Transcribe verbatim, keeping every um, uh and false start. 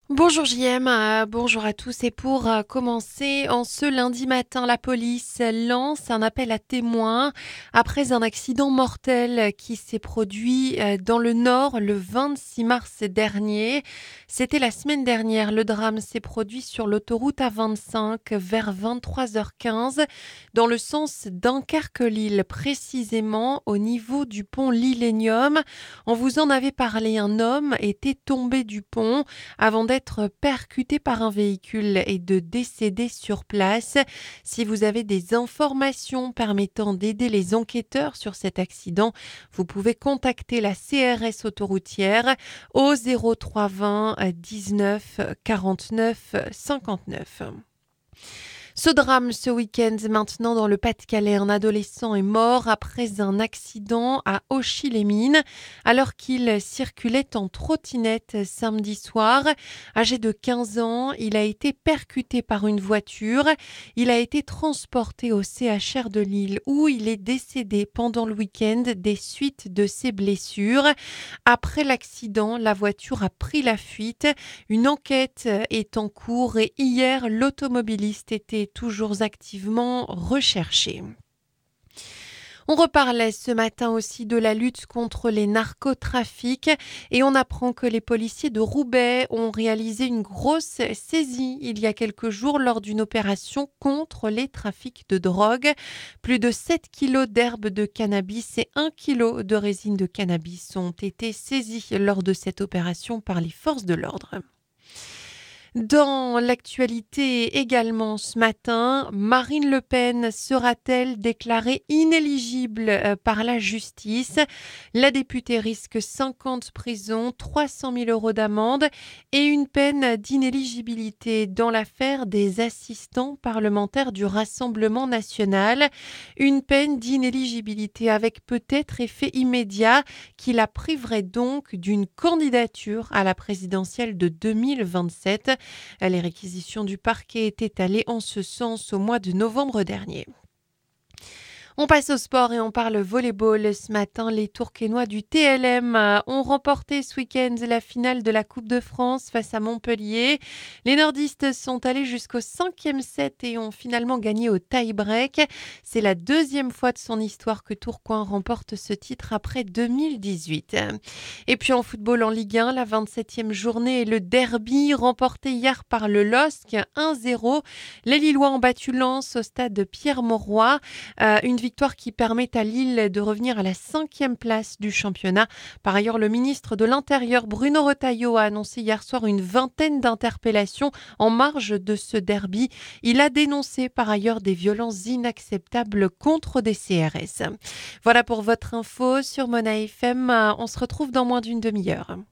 Bonjour J M, euh, bonjour à tous et pour euh, commencer, en ce lundi matin, la police lance un appel à témoins après un accident mortel qui s'est produit euh, dans le Nord le vingt-six mars dernier. C'était la semaine dernière, le drame s'est produit sur l'autoroute A vingt-cinq vers vingt-trois heures quinze dans le sens Dunkerque-Lille, précisément au niveau du pont Lillénium. On vous en avait parlé, un homme était tombé du pont avant d'être percuté par un véhicule et de décéder sur place. Si vous avez des informations permettant d'aider les enquêteurs sur cet accident, vous pouvez contacter la C R S autoroutière au zéro trois vingt dix-neuf quarante-neuf cinquante-neuf. Ce drame ce week-end maintenant dans le Pas-de-Calais, un adolescent est mort après un accident à Auchy-les-Mines alors qu'il circulait en trottinette samedi soir. Âgé de quinze ans, il a été percuté par une voiture. Il a été transporté au C H R de Lille où il est décédé pendant le week-end des suites de ses blessures. Après l'accident, la voiture a pris la fuite. Une enquête est en cours et hier, l'automobiliste était toujours activement recherché. On reparlait ce matin aussi de la lutte contre les narcotrafics et on apprend que les policiers de Roubaix ont réalisé une grosse saisie il y a quelques jours lors d'une opération contre les trafics de drogue. Plus de sept kilos d'herbe de cannabis et un kilo de résine de cannabis ont été saisis lors de cette opération par les forces de l'ordre. Dans l'actualité également ce matin, Marine Le Pen sera-t-elle déclarée inéligible euh, par la justice? La députée risque cinquante prisons, trois cent mille euros d'amende et une peine d'inéligibilité dans l'affaire des assistants parlementaires du Rassemblement national. Une peine d'inéligibilité avec peut-être effet immédiat qui la priverait donc d'une candidature à la présidentielle de deux mille vingt-sept. Les réquisitions du parquet étaient allées en ce sens au mois de novembre dernier. On passe au sport et on parle volleyball. Ce matin, les Tourquenois du T L M ont remporté ce week-end la finale de la Coupe de France face à Montpellier. Les nordistes sont allés jusqu'au cinquième set et ont finalement gagné au tie-break. C'est la deuxième fois de son histoire que Tourcoing remporte ce titre après deux mille dix-huit. Et puis en football en Ligue un, la vingt-septième journée et le derby remporté hier par le L O S C un zéro. Les Lillois ont battu Lens au stade de Pierre-Mauroy. Euh, une victoire qui permet à Lille de revenir à la cinquième place du championnat. Par ailleurs, le ministre de l'Intérieur, Bruno Retailleau, a annoncé hier soir une vingtaine d'interpellations en marge de ce derby. Il a dénoncé par ailleurs des violences inacceptables contre des C R S. Voilà pour votre info sur Mona F M. On se retrouve dans moins d'une demi-heure.